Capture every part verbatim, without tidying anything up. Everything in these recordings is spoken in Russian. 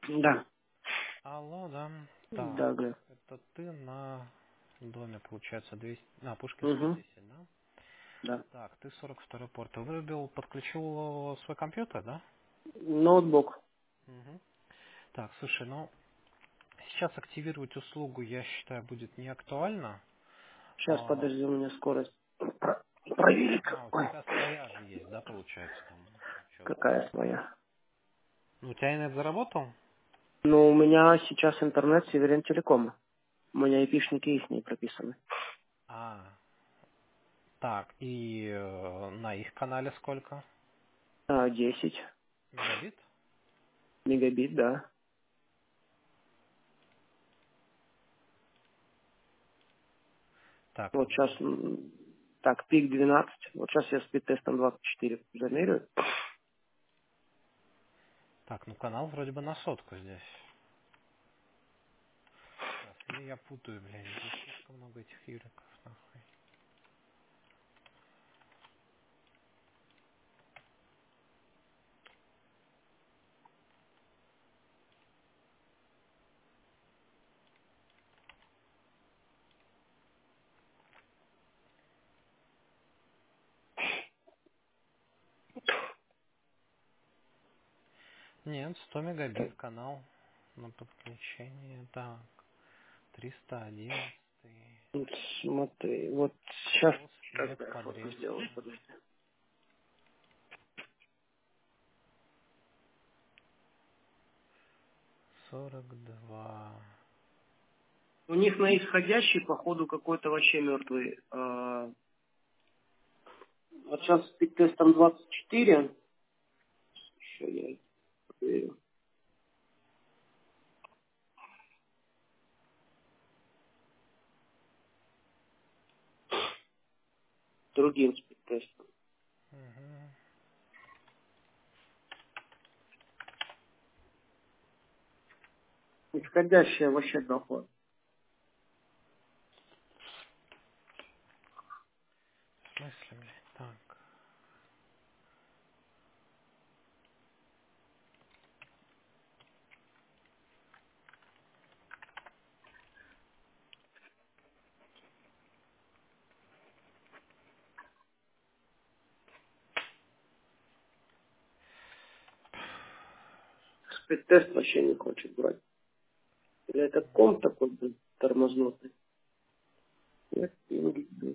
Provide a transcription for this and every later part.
Да, Алло, да. Так, да, да. это ты на доме, получается, двести... На, Пушкинская Угу, десять, да? да. Так, ты сорок второй порт. Вырубил, подключил свой компьютер, да? Ноутбук. Угу. Так, слушай, ну, сейчас активировать услугу, я считаю, будет не актуально. Сейчас, А, подожди, у меня скорость. Про- Проверить. а, у Ой, тебя своя же есть, да, получается, там, учет. какая своя. Ну, у тебя инет заработал? Ну, у меня сейчас интернет Северин Телекома. У меня айпишники их прописаны. А, так, и э, на их канале сколько? А, десять Мегабит? мегабит, да. Так, Вот сейчас, подожди. м, так, пик двенадцать. Вот сейчас я спид-тестом двадцать четыре замерю. Так, ну канал вроде бы на сотку здесь. Сейчас, или я путаю, блядь, здесь слишком много этих юриков, нахуй. Нет, сто мегабит канал на подключение. Так, триста одиннадцать. Вот смотри, вот сейчас Пос тогда я фото веб-подрезка. сделал, подожди. сорок два. У них на исходящий, походу, какой-то вообще мертвый. А, вот сейчас спид-тестом двадцать четыре. Еще я проверю. Другим спид-тестом. Угу. Исходящая вообще доход. В смысле, блядь, так. Спид-тест вообще не хочет брать. Или это ком такой, блин, тормознутый? Нет, пинги, блин.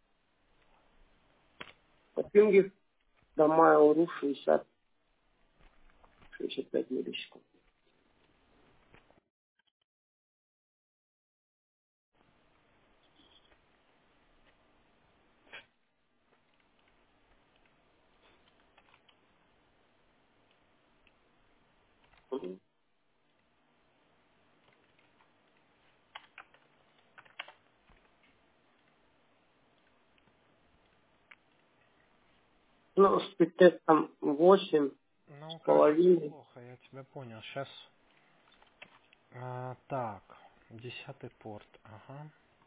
По пинге до Mail.ru шестьдесят шестьдесят пять миллисекунд. Мгм. Ну, спид-тест там восемь с Ну, короче, все половиной. плохо, я тебя понял. Сейчас. А, так, десятый порт. Ага.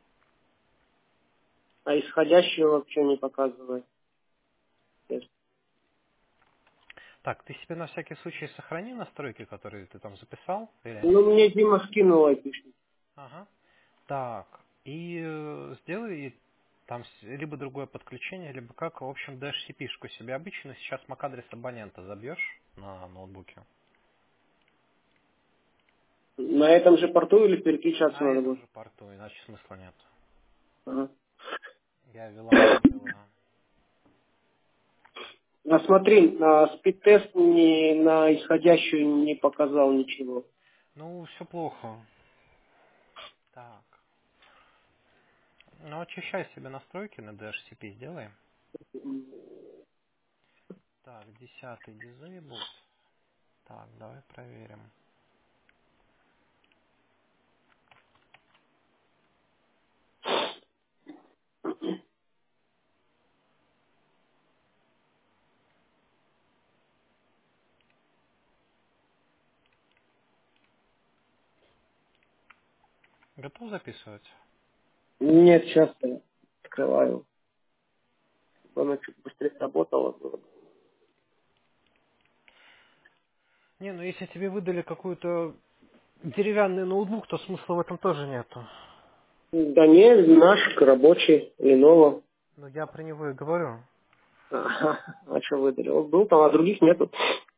А исходящего вообще не показывает. Тест. Так, ты себе на всякий случай сохрани настройки, которые ты там записал, или они Ну, есть? мне Дима скинул айпишник. Ага. Так, и э, сделай там с- либо другое подключение, либо как, в общем, ди эйч си пи-шку себе обычно сейчас мак-адрес абонента забьешь на ноутбуке. На этом же порту или переключаться На надо этом будет? же порту, иначе смысла нет. Ага. Я вилан делаю. А смотри, на спид-тест не, на исходящую не показал ничего. Ну, все плохо. Так. Ну, очищай себе настройки на ди эйч си пи, сделай. Так, десятый disabled. Так, давай проверим. Готов записывать? Нет, сейчас я открываю. Чтобы она чуть быстрее работала. было бы. Не, ну если тебе выдали какую-то деревянный ноутбук, то смысла в этом тоже нету. Да не, наш рабочий, Lenovo. Ну, я про него и говорю. Ага, а что выдали? Он был там, а других нету.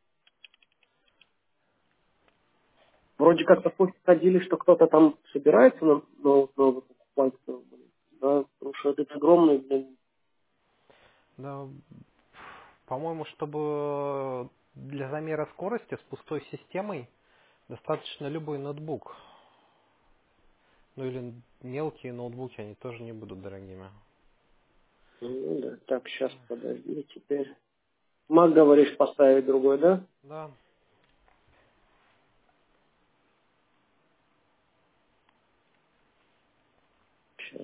Вроде как-то слухи ходили, что кто-то там собирается на ноутбук покупать. Да, потому что это огромный, блин. Да, по-моему, чтобы для замера скорости с пустой системой достаточно любой ноутбук. Ну или мелкие ноутбуки, они тоже не будут дорогими. Ну да, так, сейчас, подожди, теперь. Мак, говоришь, поставить другой, да? Да. Сейчас.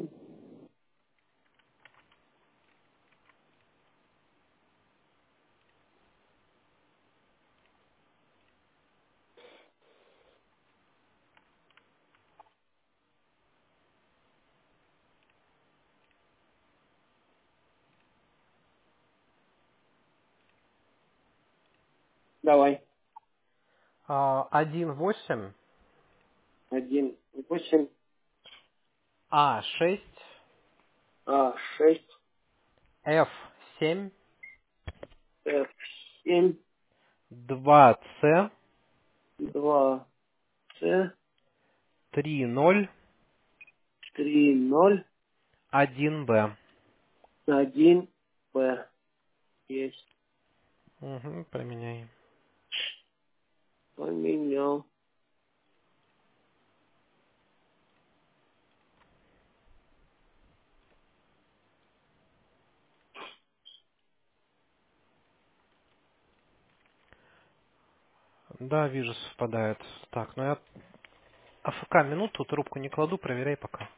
Давай. А, один восемь Один, восемь, а шесть а, шесть, эф семь эф семь, два си два, С, три ноль три, ноль, один бэ. один, П. Есть. Угу, поменяй. Поменял. Да, вижу, совпадает. Так, ну я АФК минуту, трубку не кладу, проверяй пока.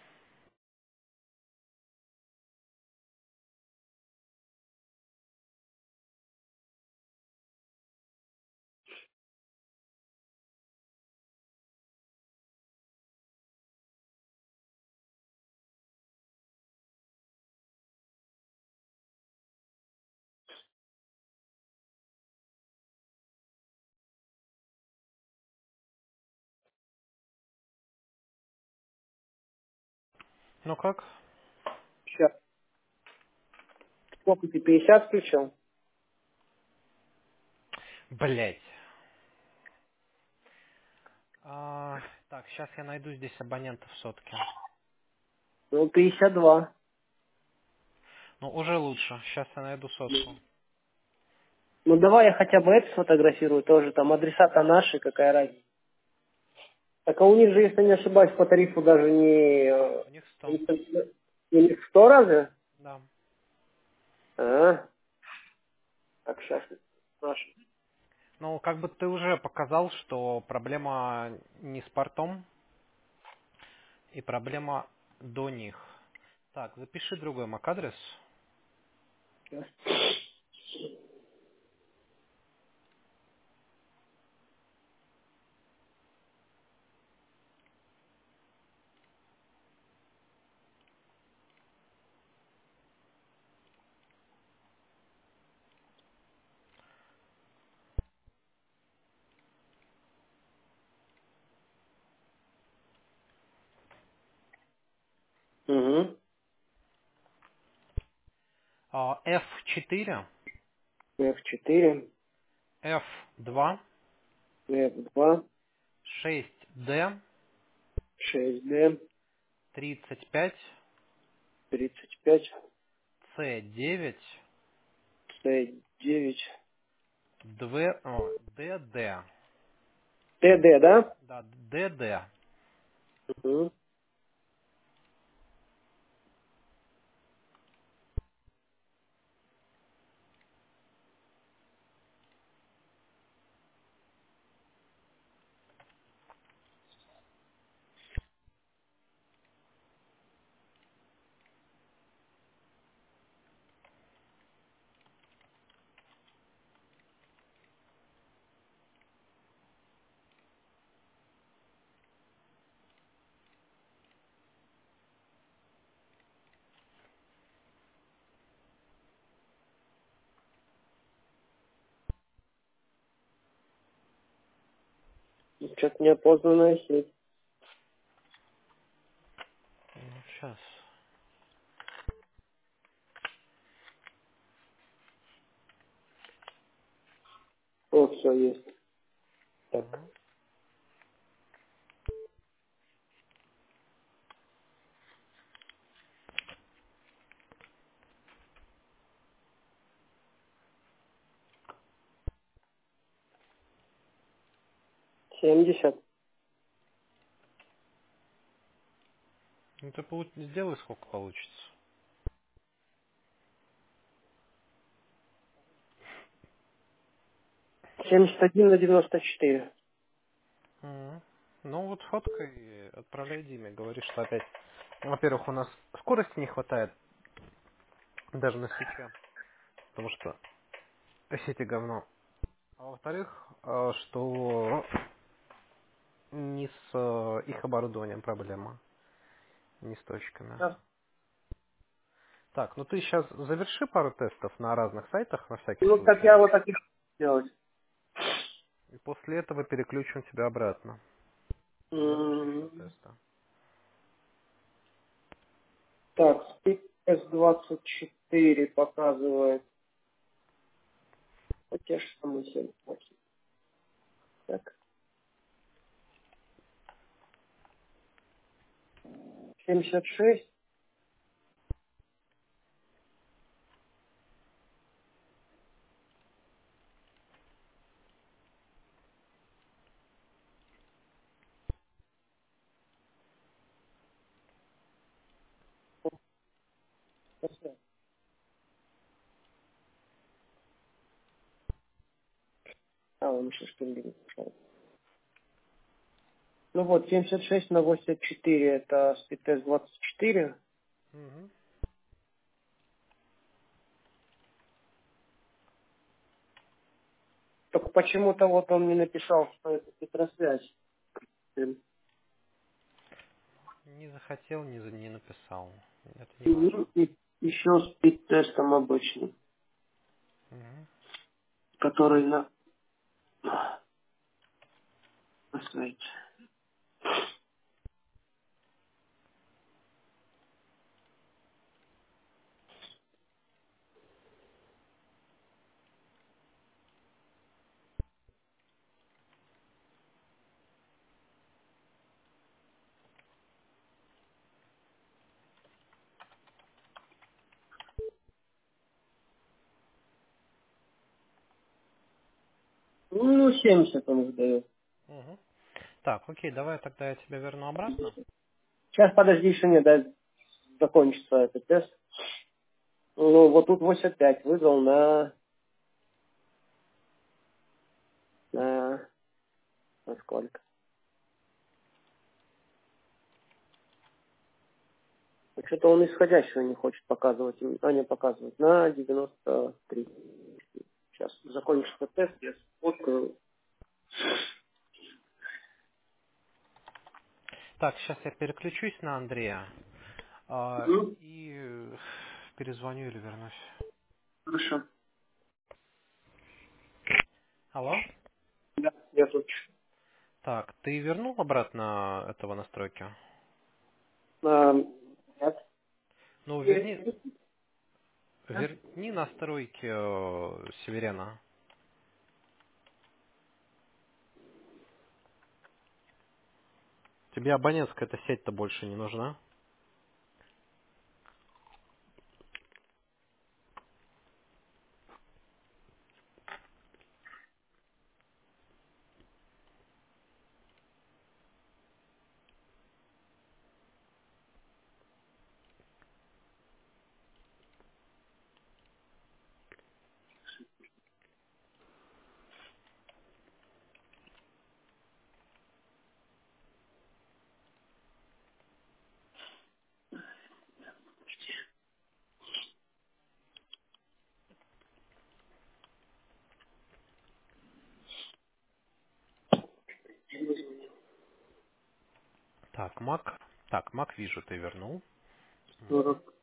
Ну как? Сейчас. Сколько ты, пятьдесят включил? Блять. А, так, сейчас я найду здесь абонента в сотке. Ну, пятьдесят два. Ну, уже лучше. Сейчас я найду сотку. Ну, давай я хотя бы это сфотографирую тоже. Там адреса-то наши, какая разница. Так, а у них же, если не ошибаюсь, по тарифу даже не... э, У них сто. не у них сто разве? Да. А, так, сейчас спрашиваю. Ну, как бы ты уже показал, что проблема не с портом, и проблема до них. Так, запиши другой мак-адрес. Сейчас. Угу. а, эф четыре, эф четыре, эф два, эф два, шесть дэ, шесть дэ, тридцать пять, тридцать пять, си девять, С девять, две, о, ди ди. тэ дэ, да? Да, ди ди. Угу. Что-то неопознанная сеть. Сейчас. Вот, все есть. Так. Угу. семьдесят. Ну ты получ... сделай, сколько получится. семьдесят один на девяносто четыре. Угу. Ну вот фоткай и отправляй Диме. Говори, что опять... Во-первых, у нас скорости не хватает. Даже на свече. Потому что сети говно. А во-вторых, э, что не с э, их оборудованием проблема. Не с точками. Да. Так, ну ты сейчас заверши пару тестов на разных сайтах, на всякий Ну, так случай. я вот так и сделать. И после этого переключим тебя обратно. Сделаешь еще М, тесты. Так, спид эс двадцать четыре показывает. Вот те же самые семь. Так, семьдесят шесть. А, он еще что ли не пошел. Ну вот, семьдесят шесть на восемьдесят четыре это спид эс двадцать четыре. Угу. Только почему-то вот он мне написал, что это петросвязь. Не захотел, не, за- не написал. Это не важно. И еще спид-тестом обычным, Угу. который на, на сайте. Ну, семьдесят он выдает. Угу. Так, окей, давай тогда я тебя верну обратно. Сейчас подожди, еще не дай закончится этот тест. Ну, вот тут восемьдесят пять вызвал на, на, на сколько? Ну, что-то он исходящего не хочет показывать, а не показывать. На девяносто три. Сейчас закончится тест, я сфоткаю. Так, сейчас я переключусь на Андрея. а, Мгм. и э, перезвоню или вернусь. Хорошо. Алло? Да, я тут. Так, ты вернул обратно этого настройки? А, нет. Ну, верни, Есть. верни настройки э, Северена. Тебе абонентская эта сеть-то больше не нужна? Так, Mac. Так, Mac вижу, ты вернул. Мгм. сорок.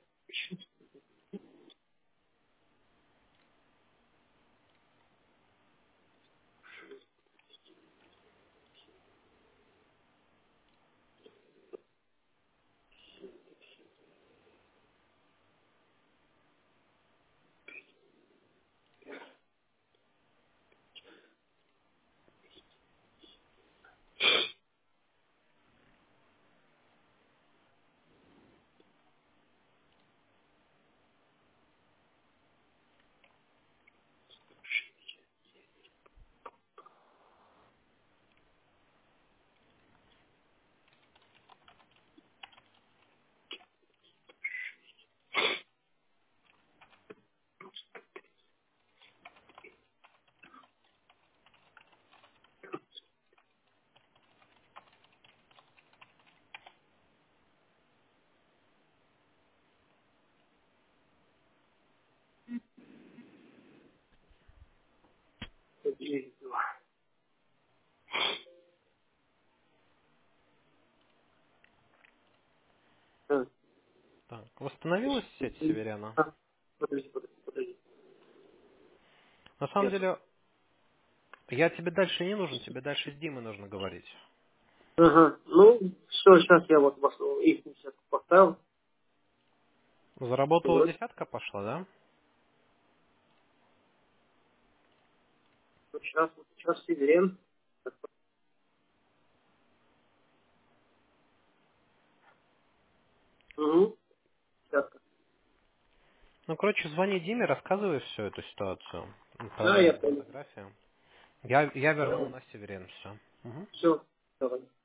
девять два. А, Так, восстановилась сеть Северяна? а, подожди, подожди, подожди. На самом Сейчас. деле, я тебе дальше не нужен, тебе дальше с Димой нужно говорить. Ага. Ну, все, сейчас я вот вас их десятку поставил. Заработала Вот. десятка пошла, да? Вот сейчас, вот сейчас Северен. Угу. Десятка. Ну, короче, звони Диме, рассказывай всю эту ситуацию. Да, я Отправляй понял. фотографию. Я, я вернул на Северен все. Все, давай.